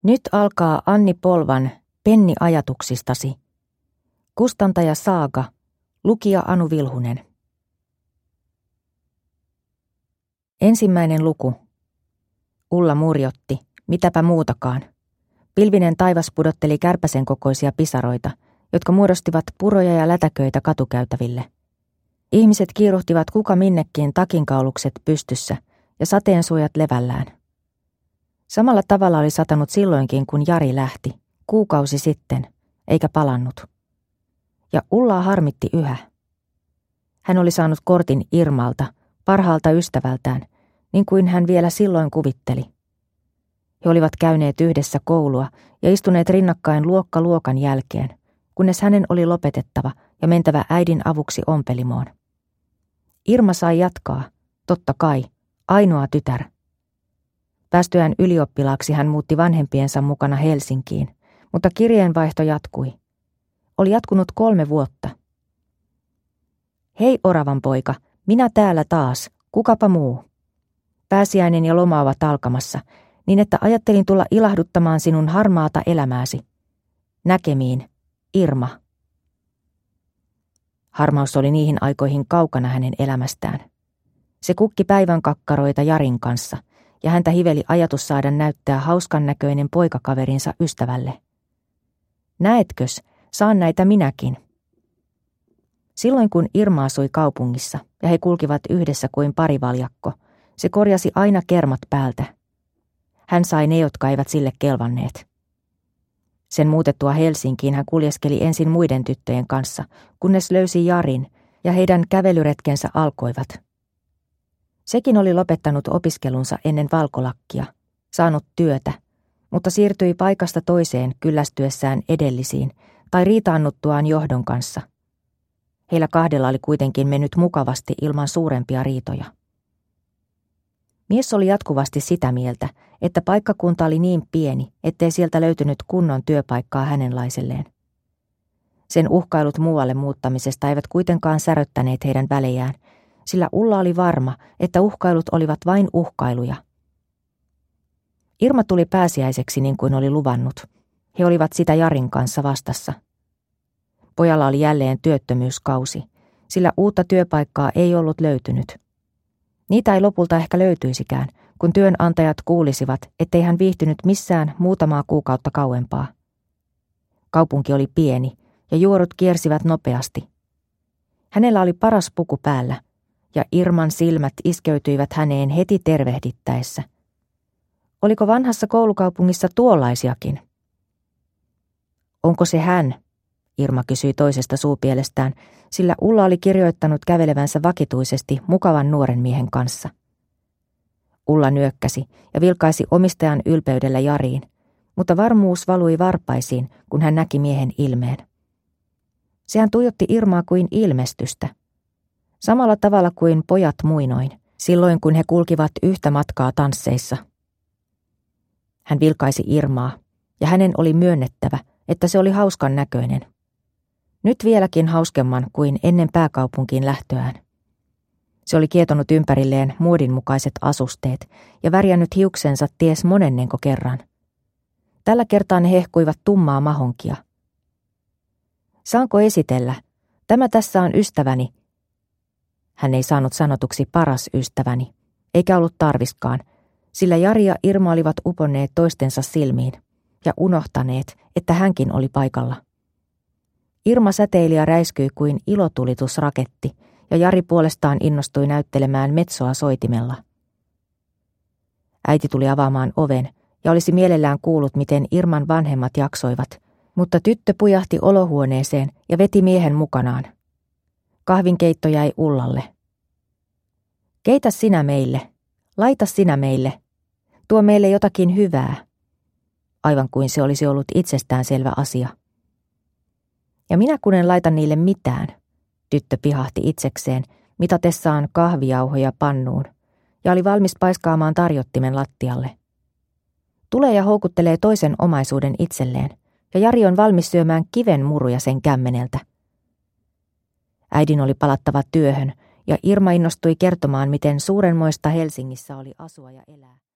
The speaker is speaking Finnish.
Nyt alkaa Anni Polvan Penni ajatuksistasi. Kustantaja Saaga, lukija Anu Vilhunen. Ensimmäinen luku. Ulla murjotti, mitäpä muutakaan. Pilvinen taivas pudotteli kärpäsen kokoisia pisaroita, jotka muodostivat puroja ja lätäköitä katukäytäville. Ihmiset kiiruhtivat kuka minnekin takinkaulukset pystyssä ja sateensuojat levällään. Samalla tavalla oli satanut silloinkin, kun Jari lähti, kuukausi sitten, eikä palannut. Ja Ullaa harmitti yhä. Hän oli saanut kortin Irmalta, parhaalta ystävältään, niin kuin hän vielä silloin kuvitteli. He olivat käyneet yhdessä koulua ja istuneet rinnakkain luokka luokan jälkeen, kunnes hänen oli lopetettava ja mentävä äidin avuksi ompelimoon. Irma sai jatkaa, totta kai, ainoa tytär. Päästyään ylioppilaaksi hän muutti vanhempiensa mukana Helsinkiin, mutta kirjeenvaihto jatkui. Oli jatkunut 3 vuotta. Hei oravan poika, minä täällä taas, kukapa muu. Pääsiäinen ja loma ovat alkamassa, niin että ajattelin tulla ilahduttamaan sinun harmaata elämääsi. Näkemiin, Irma. Harmaus oli niihin aikoihin kaukana hänen elämästään. Se kukki päivän kakkaroita Jarin kanssa, ja häntä hiveli ajatus saada näyttää hauskan näköinen poikakaverinsa ystävälle. Näetkös, saan näitä minäkin. Silloin kun Irma asui kaupungissa ja he kulkivat yhdessä kuin parivaljakko, se korjasi aina kermat päältä. Hän sai ne, jotka eivät sille kelvanneet. Sen muutettua Helsinkiin hän kuljeskeli ensin muiden tyttöjen kanssa, kunnes löysi Jarin ja heidän kävelyretkensä alkoivat. Sekin oli lopettanut opiskelunsa ennen valkolakkia, saanut työtä, mutta siirtyi paikasta toiseen kyllästyessään edellisiin tai riitaannuttuaan johdon kanssa. Heillä kahdella oli kuitenkin mennyt mukavasti ilman suurempia riitoja. Mies oli jatkuvasti sitä mieltä, että paikkakunta oli niin pieni, ettei sieltä löytynyt kunnon työpaikkaa hänenlaiselleen. Sen uhkailut muualle muuttamisesta eivät kuitenkaan säröttäneet heidän välejään, sillä Ulla oli varma, että uhkailut olivat vain uhkailuja. Irma tuli pääsiäiseksi niin kuin oli luvannut. He olivat sitä Jarin kanssa vastassa. Pojalla oli jälleen työttömyyskausi, sillä uutta työpaikkaa ei ollut löytynyt. Niitä ei lopulta ehkä löytyisikään, kun työnantajat kuulisivat, ettei hän viihtynyt missään muutamaa kuukautta kauempaa. Kaupunki oli pieni ja juorut kiersivät nopeasti. Hänellä oli paras puku päällä, ja Irman silmät iskeytyivät häneen heti tervehdittäessä. Oliko vanhassa koulukaupungissa tuollaisiakin? Onko se hän? Irma kysyi toisesta suupielestään, sillä Ulla oli kirjoittanut kävelevänsä vakituisesti mukavan nuoren miehen kanssa. Ulla nyökkäsi ja vilkaisi omistajan ylpeydellä Jariin, mutta varmuus valui varpaisiin, kun hän näki miehen ilmeen. Sehän tuijotti Irmaa kuin ilmestystä. Samalla tavalla kuin pojat muinoin, silloin kun he kulkivat yhtä matkaa tansseissa. Hän vilkaisi Irmaa, ja hänen oli myönnettävä, että se oli hauskan näköinen. Nyt vieläkin hauskemman kuin ennen pääkaupunkiin lähtöään. Se oli kietonut ympärilleen muodinmukaiset asusteet ja värjännyt hiuksensa ties monennenko kerran. Tällä kertaa ne hehkuivat tummaa mahonkia. Saanko esitellä? Tämä tässä on ystäväni. Hän ei saanut sanotuksi paras ystäväni, eikä ollut tarviskaan, sillä Jari ja Irma olivat uponneet toistensa silmiin ja unohtaneet, että hänkin oli paikalla. Irma säteili ja räiskyi kuin ilotulitusraketti, ja Jari puolestaan innostui näyttelemään metsoa soitimella. Äiti tuli avaamaan oven ja olisi mielellään kuullut, miten Irman vanhemmat jaksoivat, mutta tyttö pujahti olohuoneeseen ja veti miehen mukanaan. Kahvinkeitto jäi Ullalle. Keitä sinä meille, laita sinä meille, tuo meille jotakin hyvää. Aivan kuin se olisi ollut itsestäänselvä asia. Ja minä kun en laita niille mitään, tyttö pihahti itsekseen, mitatessaan kahvijauhoja pannuun, ja oli valmis paiskaamaan tarjottimen lattialle. Tulee ja houkuttelee toisen omaisuuden itselleen, ja Jari on valmis syömään kiven muruja sen kämmeneltä. Äidin oli palattava työhön, ja Irma innostui kertomaan, miten suurenmoista Helsingissä oli asua ja elää.